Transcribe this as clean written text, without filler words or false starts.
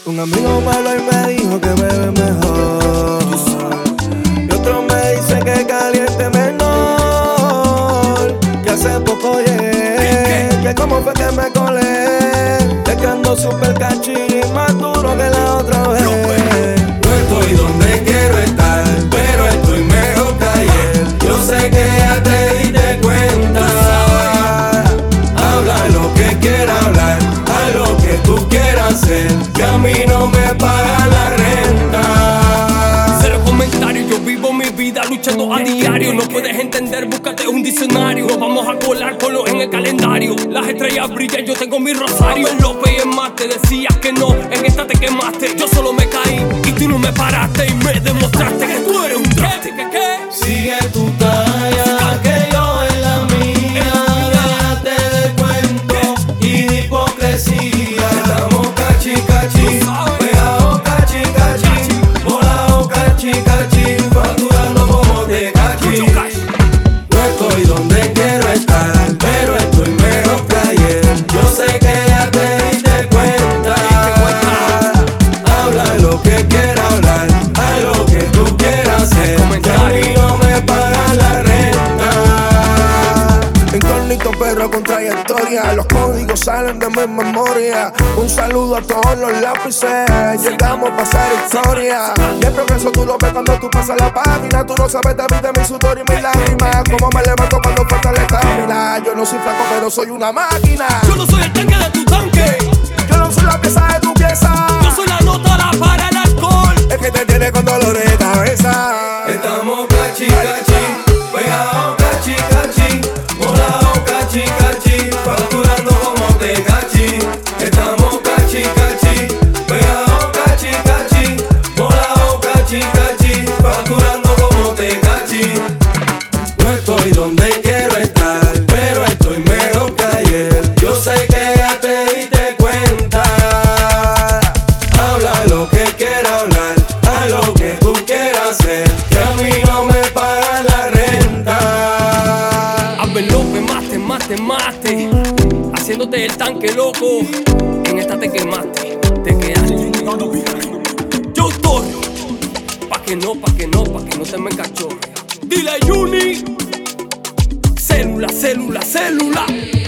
Un amigo me habló y me dijo que me ve mejor. Y otro me dice que caliente menor. Que hace poco llegué. Que como fue que me colé. De que ando super cachín, más duro que la otra vez. No estoy donde quiero estar, pero estoy mejor que ayer. Yo sé que ya te diste cuenta. Habla lo que quieras hablar, haz lo que tú quieras hacer, que a mí no me paga la renta. Cero comentarios, yo vivo mi vida luchando a diario. No puedes entender, búscate un diccionario. Nos vamos a colar con lo en el calendario. Las estrellas brillan, yo tengo mi rosario. López y en más te decías que no, en esta te quemaste. Yo solo me caí y tú no me paraste y me demostraste que tú eres un traste. ¿Qué? Sigue tu talla, que yo en la mía. Déjate de cuento y de hipocresía. Estamos cachi cachi, pegados cachi cachi, volados cachi cachi, facturando como te cachi. No estoy donde quiero estar, pero estoy mejor que ayer. Yo sé que ya te diste cuenta. Habla lo que quieras hablar, haz lo que tú quieras hacer, que a mí no me paga la renta. Incógnito pero con trayectoria, los códigos salen de mi memoria. Un saludo a todos los lápices, llegamos a pasar historia. Y el progreso tú lo ves cuando tú pasas la página. Tú no sabes de mí, de mi sudor y mis lágrimas. Cómo me levanto cuando falta la estamina. Yo no soy flaco pero soy una máquina. Yo no soy el tanque de tu tanque, Yo no soy la pieza de tu pieza. yo soy la nota para el alcohol. Es que te tiene con dolor de cabeza. Estamos cachi cachi, pegados cachi cachi, volados cachi cachi, facturando como te cachi. Estamos cachi cachi, pegados cachi cachi, volados cachi cachi, facturando como te cachi. No estoy donde quiero estar, pero estoy mejor que ayer. Yo sé que ya te diste cuenta. Habla lo que quieras hablar, haz lo que tú quieras hacer, que a mí no me paga la renta. Abel López, mate, haciéndote el tanque loco. En esta te quemaste, te quedaste. Yo estoy, pa' que no te me cachorre. Dile Juni, célula.